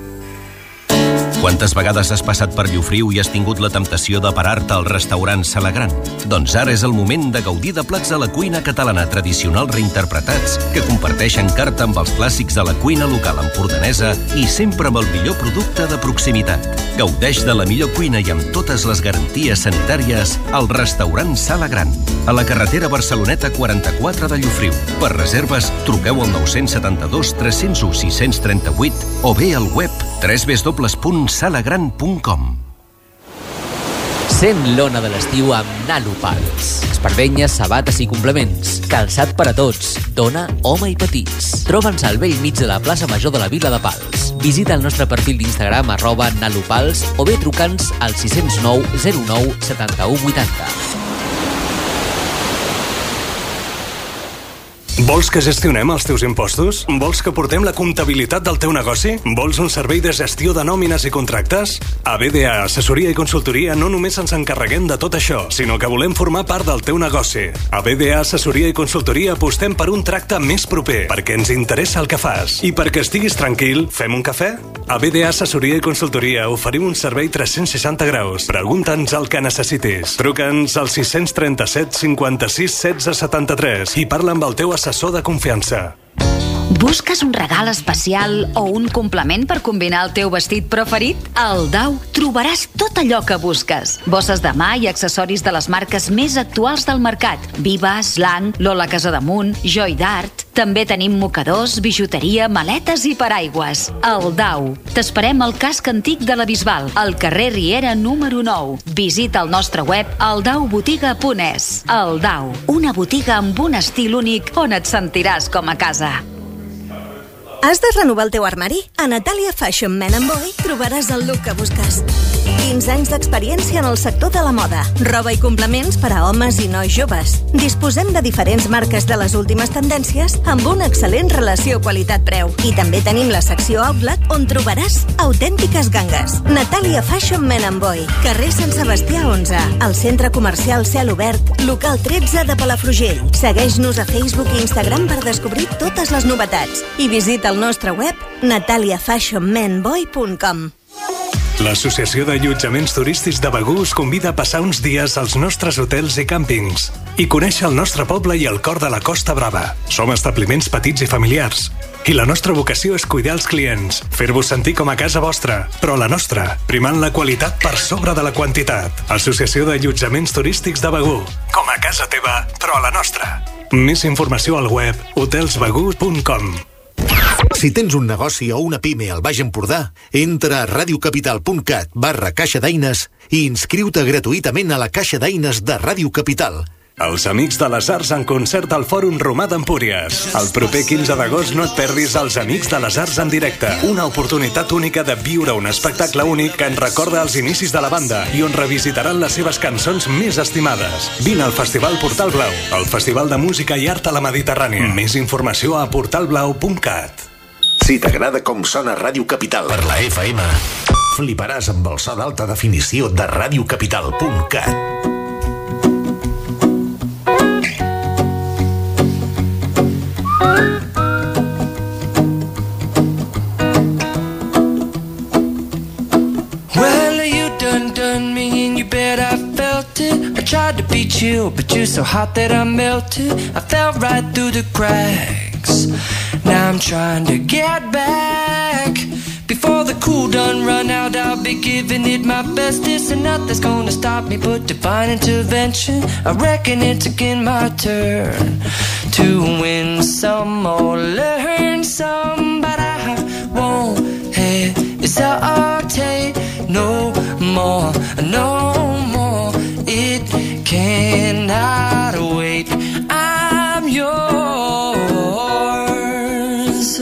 T: Quantes vegades has passat per Llofriu i has tingut la temptació de parar-te al restaurant Salagran? Doncs ara és el moment de gaudir de plats de la cuina catalana tradicional reinterpretats que comparteixen carta amb els clàssics de la cuina local empordanesa i sempre amb el millor producte de proximitat. Gaudeix de la millor cuina i amb totes les garanties sanitàries al restaurant Salagran, a la carretera Barceloneta 44 de Llofriu. Per reserves, truqueu al 972 301 638 o bé al web www.salagran.com.
U: Sent l'ona de l'estiu amb Nalopals. Espardenyes, sabates i complements. Calçat per a tots. Dona, home i petits. Troba'ns al vell mig de la plaça Major de la Vila de Pals. Visita el nostre perfil d'Instagram @Nalopals o bé truca'ns al 609 09 71 80.
K: Vols que gestionem els teus impostos? Vols que portem la comptabilitat del teu negoci? Vols un servei de gestió de nòmines i contractes? A BDA Assessoria i Consultoria no només ens encarreguem de tot això, sinó que volem formar part del teu negoci. A BDA Assessoria i Consultoria apostem per un tracte més proper, perquè ens interessa el que fas. I perquè estiguis tranquil, fem un cafè? A BDA Assessoria i Consultoria oferim un servei 360 graus. Pregunta'ns el que necessitis. Truca'ns al 637 56 16 73 i parla amb el teu assessor de confiança.
L: Busques un regal especial o un complement per combinar el teu vestit preferit? Al Dau trobaràs tot allò que busques. Bosses de mà i accessoris de les marques més actuals del mercat. Viva, Slang, Lola Casademunt, Joy d'Art. També tenim mocadors, bijuteria, maletes i paraigües. Al Dau. T'esperem al casc antic de la Bisbal, al carrer Riera número 9. Visita el nostre web aldaubotiga.es. El Dau, una botiga amb un estil únic on et sentiràs com a casa.
J: Has de renovar el teu armari? A Natalia Fashion Men & Boy trobaràs el look que busques. 15 anys d'experiència en el sector de la moda. Roba i complements per a homes i nois joves. Disposem de diferents marques de les últimes tendències amb una excel·lent relació qualitat-preu. I també tenim la secció Outlet on trobaràs autèntiques gangues. Natalia Fashion Men & Boy. Carrer Sant Sebastià 11. Al centre comercial Cel Obert, local 13 de Palafrugell. Segueix-nos a Facebook i Instagram per descobrir totes les novetats. I visita el nostre web nataliafashionmenboy.com.
K: L'Associació d'Allotjaments Turístics de Begur us convida a passar uns dies als nostres hotels i càmpings i conèixer el nostre poble i el cor de la Costa Brava. Som establiments petits i familiars i la nostra vocació és cuidar els clients, fer-vos sentir com a casa vostra, però la nostra, primant la qualitat per sobre de la quantitat. Associació d'Allotjaments Turístics de Begur. Com a casa teva, però a la nostra. Més informació al web hotelsbegur.com.
B: Si tens un negoci o una pime al Baix Empordà, entra a radiocapital.cat/caixa d'eines i inscriu-te gratuïtament a la Caixa d'Eines de Ràdio Capital.
K: Els Amics de les Arts en concert al Fòrum Romà d'Empúries. El proper 15 d'agost no et perdis els Amics de les Arts en directe. Una oportunitat única de viure un espectacle únic que ens recorda els inicis de la banda i on revisitaran les seves cançons més estimades. Vine al Festival Portal Blau, el festival de música i art a la Mediterrània. Més informació a portalblau.cat.
B: Si t'agrada com sona Ràdio Capital per la FM, fliparàs amb el so d'alta definició de radiocapital.cat.
M: I tried to be chill, but you're so hot that I melted. I fell right through the cracks. Now I'm trying to get back. Before the cool done run out, I'll be giving it my bestest, and nothing's gonna stop me but divine intervention. I reckon it's again my turn to win some or learn some, but I won't hesitate no more, no more. It cannot wait. I'm yours.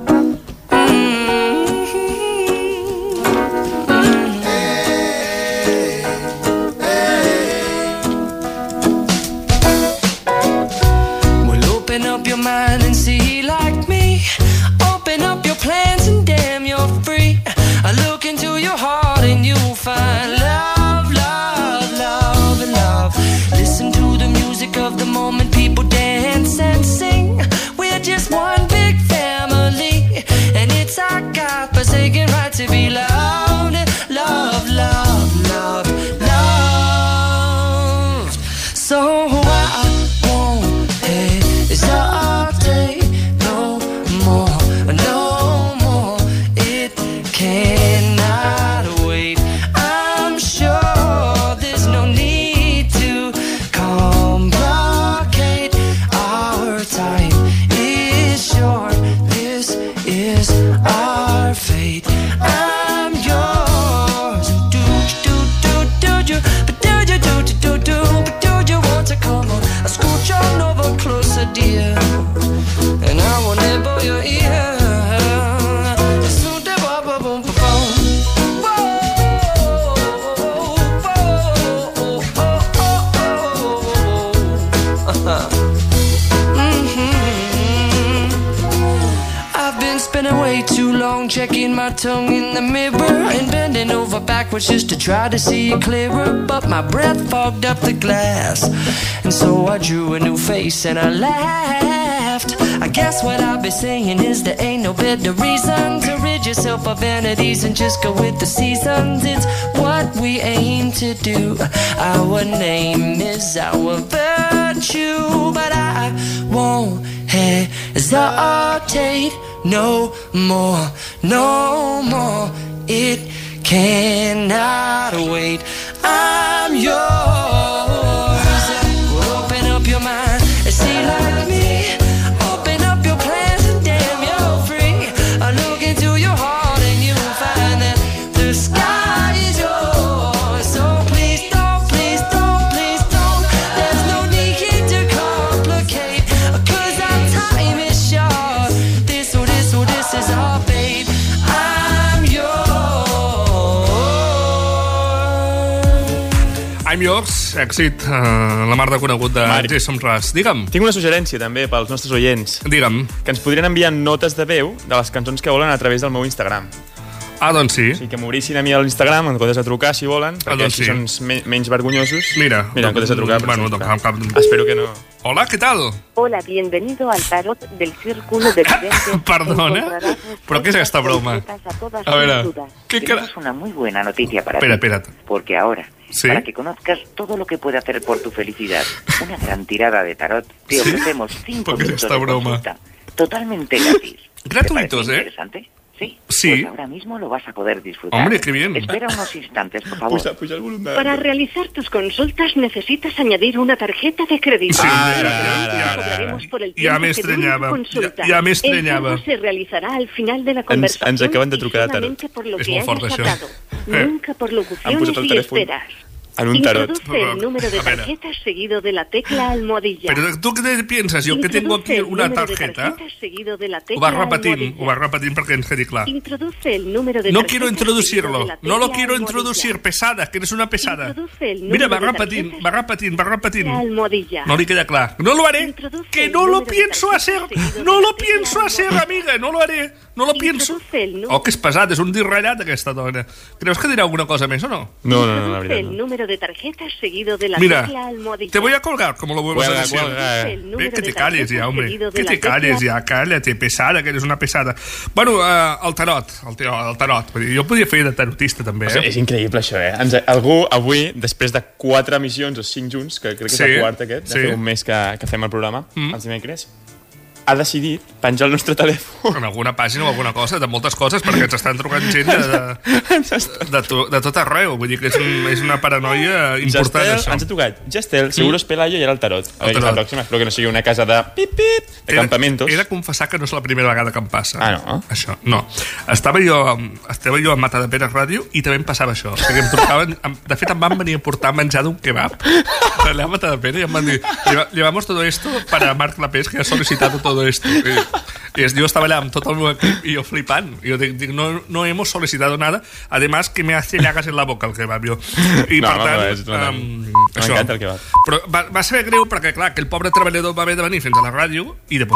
M: Well, open up your mind and see like me. Open up your plans and damn, you're free. I look into your heart and you'll find love, love, love, and love. Listen to the music of the moment, people dance and sing. We're just one big family, and it's our God-forsaken right to be loved, love, love, love, loved. So I won't hesitate no more, no more. It way too long, checking my tongue in the mirror and bending over backwards just to try to see it clearer. But my breath fogged up the glass, and so I drew a new face and I laughed. I guess what I'll be saying is there ain't no better reason to rid yourself of vanities and just go with the seasons. It's what we aim to do. Our name is our virtue, but I won't hesitate no more, no more. It cannot wait. I'm yours. Well, open up your mind and see like me. Open up your plans and damn, you're free. I look into your heart and you'll find that the sky is yours. So please don't, please don't, please don't. There's no need here to complicate, 'cause our time is short. This is our fate. I'm
C: I'm Yours, èxit, la mar de conegut de Jason Mraz. Digue'm.
D: Tinc una suggerència també pels nostres oients.
C: Digue'm.
D: Que ens podrien enviar notes de veu de les cançons que volen a través del meu Instagram.
C: Ah, doncs sí.
D: O sigui, que m'obrissin a mi a l'Instagram en comptes de trucar, si volen, perquè
C: doncs
D: així són menys vergonyosos.
C: Mira,
D: en comptes de trucar.
C: Bueno,
D: espero que no.
C: Hola, ¿qué tal?
N: Hola, bienvenido al tarot del Círculo de Videntes.
C: Perdona, ¿pero qué es esta broma? A ver, ¿qué
N: tenemos una muy buena noticia para ti.
C: Espera.
N: Porque ahora,
C: ¿sí?
N: Para que conozcas todo lo que puede hacer por tu felicidad, una gran tirada de tarot, te ofrecemos 5 minutos de consulta totalmente gratis.
C: Gratuitos,
N: ¿Te interesante? Sí.
C: Sí.
N: Pues ahora mismo lo vas a poder disfrutar.
C: Hombre, qué bien.
N: Espera unos instantes, por favor.
D: Puja el volum.
A: Para realizar tus consultas necesitas añadir una tarjeta de crédito.
C: Sí,
A: ya me extrañaba.
C: Ya me extrañaba.
A: El pago se realizará al final de la conversación.
D: Ens acaben de trucar a tarot.
A: Por lo
C: És
A: que
C: molt fort,
A: hayas
C: això.
A: sacado. Nunca por locuciones y esperas.
D: En un tarot.
A: Introduce el número de tarjeta seguido de la tecla almohadilla.
C: Pero tú qué piensas? Yo que tengo aquí una tarjeta.
A: Seguido de la
C: Ho
A: tecla
C: vas repetint perquè ens quedi clar.
A: Introduce el número de
C: No
A: tarjeta
C: quiero introducirlo.
A: seguido de la
C: No lo
A: tecla
C: quiero
A: almohadilla.
C: introducir. Pesada, que eres una pesada.
A: Introduce el
C: Mira,
A: número
C: va
A: de
C: repetint.
A: tecla almohadilla.
C: No li queda clar. No lo haré. Que no lo pienso hacer. No lo pienso hacer, amiga. No lo haré. No lo pienso. Oh, que és pesat. És un disratllat, aquesta dona. Creus que dirà alguna cosa més o no?
D: No, la
A: Introduce
D: veritat
A: el
D: no.
A: número de tarjeta seguido de la
C: Mira,
A: tecla almohadilla.
C: te voy a colgar, como lo vuelvas a decir.
A: Ve,
C: que te calles ja, hombre. Que te calles ja, cállate, pesada, que eres una pesada. Bueno, el tarot. Vull dir, jo podria fer de tarotista, també,
D: O sigui, és increïble, això, Algú avui, després de 4 emissions o 5 junts, que crec que és el quart aquest, de fer un mes que fem el programa, els dimecres, ha decidit penjar el nostre telèfon
C: en alguna pàgina o alguna cosa, de moltes coses, perquè ens estan trucant gent de tot arreu. Vull dir que és una paranoia important,
D: Gestel,
C: això.
D: ens ha trucat Gestel, Seguros Pelayo i ara el tarot. A veure, la pròxima, espero que no sigui una casa de pip-pip, de campamentos.
C: He de confessar que no és la primera vegada que em passa.
D: Ah, no?
C: Això, no. Estava jo a Matadepera Ràdio i també em passava això. O sigui, em trucaven, de fet, em van venir a portar menjar d'un kebab allà a Matadepera i em van dir, llevamos todo esto para Marc Clapés, que ha solicitado todo esto. Y yo estaba allá con todo el meu equip y yo flipant. Yo digo, no hemos solicitado nada. Además, que me hace llagas en la boca el kebab, jo. I per tant...
D: M'encanta el kebab.
C: Però va ser greu perquè, clar, que el pobre treballador va haver de venir fins a la ràdio i